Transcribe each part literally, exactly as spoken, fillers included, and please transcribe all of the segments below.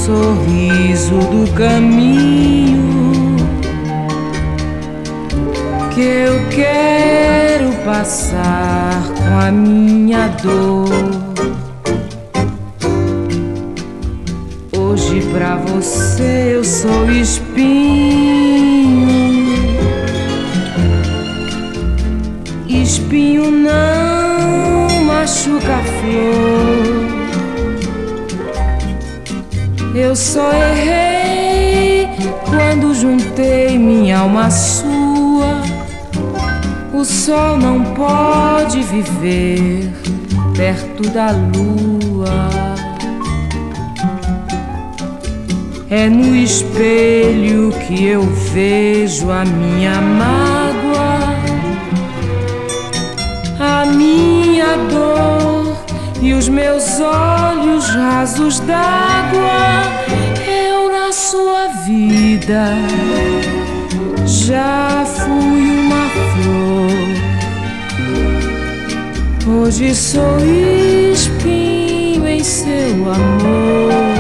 sorriso do caminho que eu quero passar com a minha dor. Hoje pra você eu sou espinho, espinho não machuca a flor. Eu só errei quando juntei minha alma à sua. O sol não pode viver perto da lua. É no espelho que eu vejo a minha mágoa, a minha dor e os meus olhos rasos d'água. Eu na sua vida já fui uma flor. Hoje sou espinho em seu amor.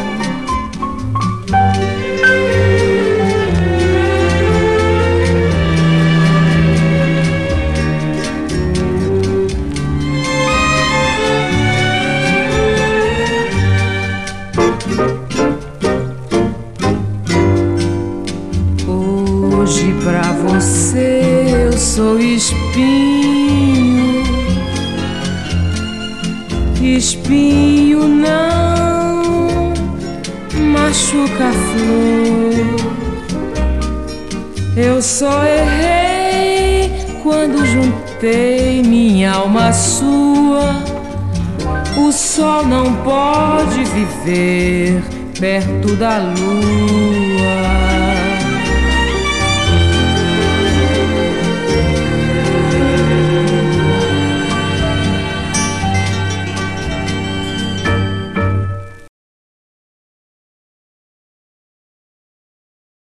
Hoje pra você eu sou espinho, espinho não machuca a flor. Eu só errei quando juntei minha alma à sua. O sol não pode viver perto da lua.